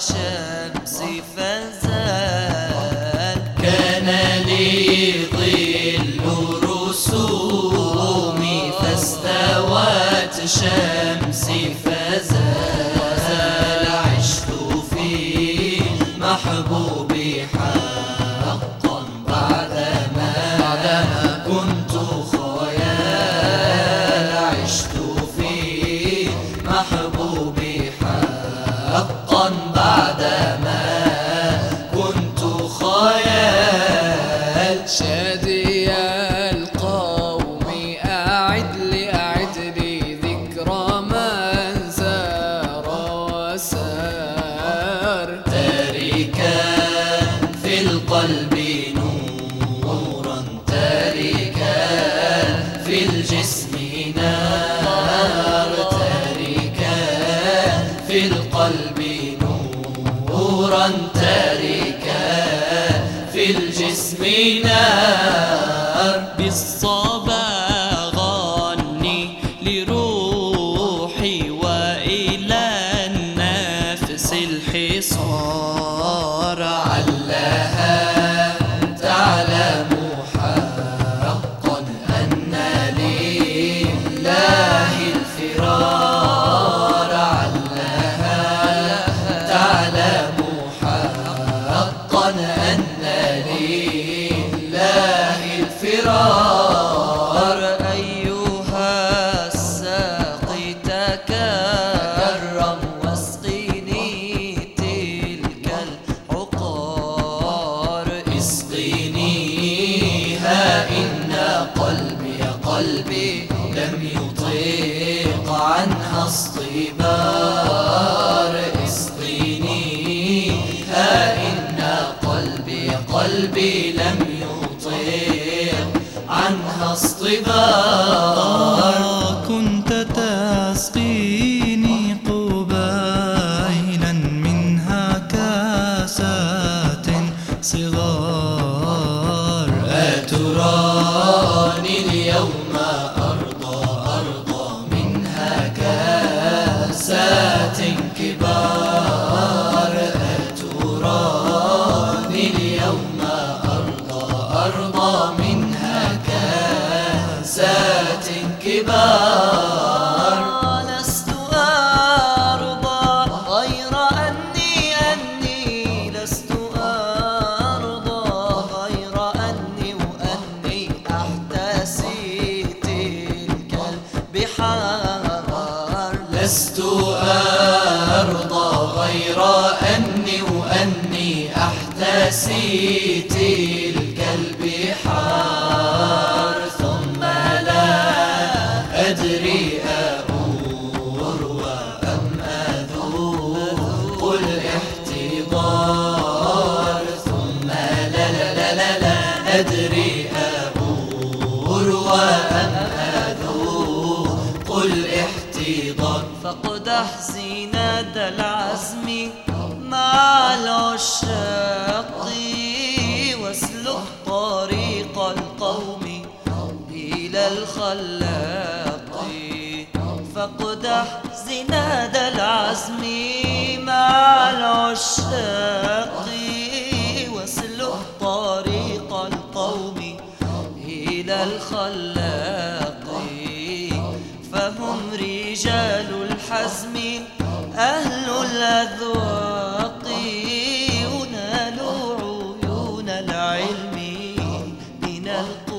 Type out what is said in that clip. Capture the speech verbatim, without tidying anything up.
الشمس فزال. كان لي ظل رسومي فاستوت شمسي فزال. عشت في محبوبي حقا بعدما كنت خيال. عشت في محبوبي حقا بعدما كنت خيال. شادي القوم أعد لي أعد لي ذكرى من زار وسار. تاركا في القلب نورا تاركا في الجسم نار. تاركا في القلب نورا تاركا في الجسم نار. بالصبا غني لروحي وإلى النفس الحصار. علها تعلم حقا أن لله الفرار. علها تعلم حقا أن لله الفرار. أيها الساقي تكرم واسقني تلك العقار. اسقنيها إن قلبي قلبي لم يطيق عنها اصطبار. اسقنيها إن قلبي قلبي لم يطيق عنها اصطبار. كنت تسقيني قبيلا منها كاسات صغار. أتراني اليوم أرضى أرضى منها كاسات كبار. أتراني اليوم أرضى أرضى منها كاسات كبار. لست أرضى غير أني أني لست أرضى غير أني وأني أحتسي تلك البحار. لست أرضى غير أني وأني أحتسي تلك البحار. ثم لا أدري أروى أم أذوق الاحتضار. ثم لا لا لا لا, لا أدري أروى أم أذوق الاحتضار. فاقدح زينة العزم مع العشاق واسلك طريق القوم إلى الخلاق. فاقدح زناد العزم مع العشاق واسلك طريق القوم إلى الخلاق. فهم رجال الحزم أهل الأذواق ينالوا عيون العلم من القلب.